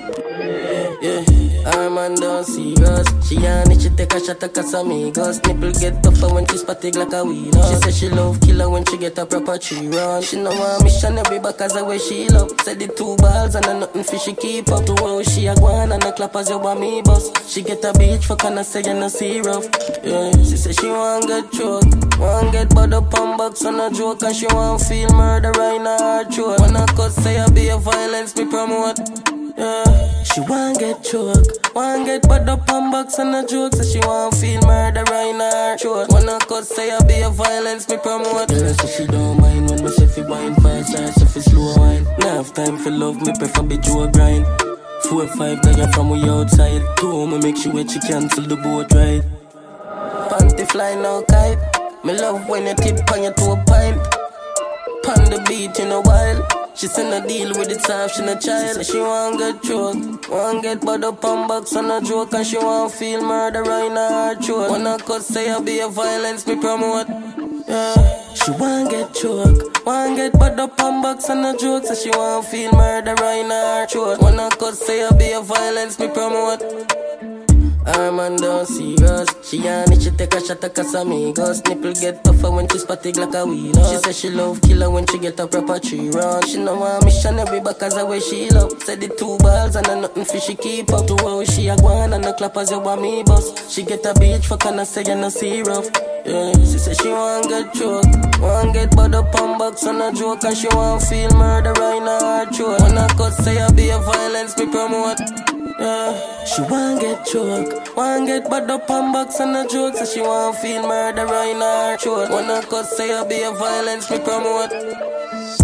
Yeah, her man don't serious. She on it, she take a shot at Casamigos. Nipple get tougher when she spotted like a weed. She say she love killer when she get a proper tree run. She know want missionary back as a way she love. Said the 2 balls and a nothing for she keep up. To how she a gwan and a clap as you want me bus. She get a beach for can I say you no see rough. Yeah, she say she want get choked, want get bud up on box on a joke, and she want feel murder in her throat. When I cut say I be a violence me promote. Yeah, she want get choked, want get bud up on box on a joke, so she want feel murder in her throat. When I cut say I be a violence me promote. Yeah, so she don't mind when me say fi wine fast or say fi slow wine. Now have time for love, me prefer be Joe grind. 4 or 5 guys from way outside. 2 home make sure she cancel the boat ride. Panty fly now kite. Me love when you tip on your toe pint. Pan the beat in a while. She send a deal with it soft, she no child. She say she want get choked, want get bud up on box on a joke, and she want feel murder in her throat. When I cut say I be a violence me promote. Yeah, she want get choked, want get bud up on box on a joke, so she want feel murder in her throat. When I cut say I be a violence me promote. Her man don't serious. She on it, she take a shot at Casamigos. Nipple get tougher when she spotted like a weed. She say she love killer when she get a proper tree run. She know want missionary back as a way she love. Said the 2 balls and a nothing for she keep up. To how she a gwan and a clap as you want me bus. She get a beach for can I say you no see rough. Yeah, she say she want get choked, want get bud up on box on a joke, and she want feel murder in her throat. When I cut say I be a violence me promote. Yeah, she want get choked, want get bad up on box on a joke, so she want feel murder in her throat. When I cut say I be a violence me promote.